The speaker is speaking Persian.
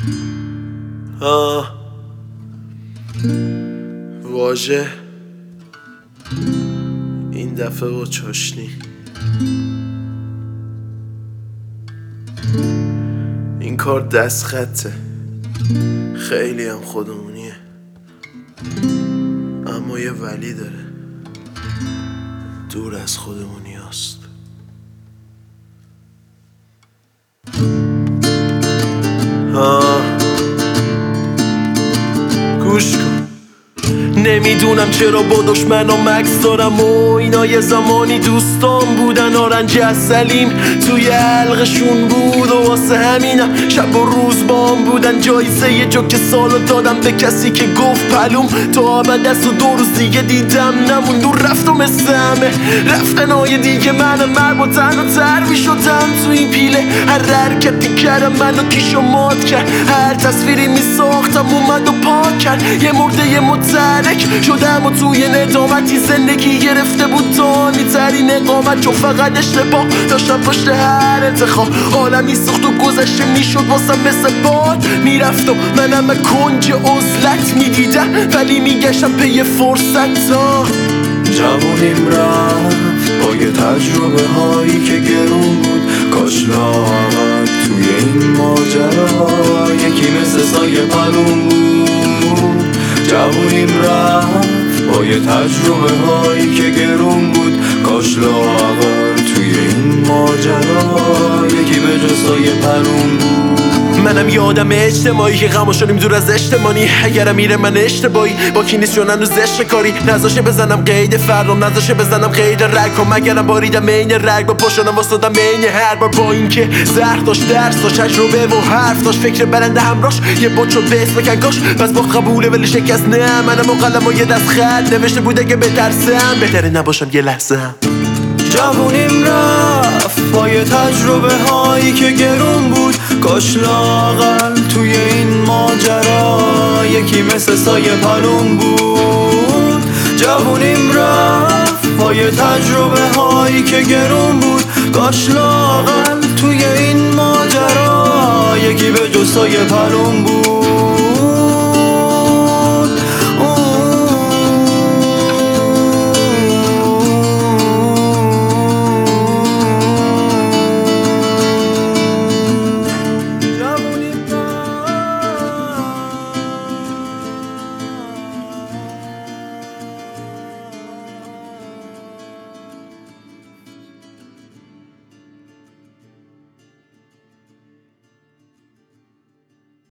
واژه این دفعه با چاشنی. این کار دست خطه، خیلی هم خودمونیه، اما یه ولی داره، دور از خودمونی هست. گوش کن، نمیدونم چرا با دشمنام عکس دارم و اینا یه زمانی دوستان بودن. آرنج اصلیم توی حلقشون بود و واسه همینم شب و روز با هم بودن. جایزه یه جوک سالو دادم به کسی که گفت پلوم تا ابد است و 2 روز دیگه دیدم نمون. دور رفت و مثل همه رفتنهای دیگه منم مرد تن و تر می شدم تو این پیله. هر حرکتی کردم منو کیشو مات کرد، هر تصویری می ساختم اومد و پاک کرد. یه مرده یه مترک شدم و توی ندامتی زندگی گرفته بود دانی ترین اقامت، چون فقط اشتباه داشتم پشت هر انتخاب. عالمی سخت و گذشته میشد واسم مثل باد میرفت و منم کنج عزلت میدیدم، ولی میگشتم پی فرصت. تا جوونیم رفت با یه تجربه هایی که گرون بود. کاش لاغر توی این ماجرا یکی مثل سایه پلون بود. جوونیم رفت با یه تجربه هایی که گرون بود. کاش لاغر توی این ماجرا یکی به جز سایه پلون بود. منم یادم اجتماعی که غما شدیم دور از اجتماعی. اگرم میره من اشتباهی با کی نیست چون هنوز کاری نذاشه بزنم قید فردام، نذاشه بزنم قید رگم. اگرم باریدم عین رگ با پاشونم واسدم عین هر بار. با اینکه زهر داشت درس داشت تجربه و حرف داشت، فکر برنده همراش یه بوت شد به اسم کنکاش. پس با قبوله ولی شکست نه، منم و قلم و یه دست خط نوشته بوده که بترسم بهتره نباشم یه لحظه هم. جوونیم رفت با یه تجربه هایی که گرون بود. کاش لاغر توی این ماجرا یکی مثل سایه پلون بود. جوونیم رفت با یه تجربه هایی که گرون بود. کاش لاغر توی این ماجرا یکی به جز سایه پلون بود.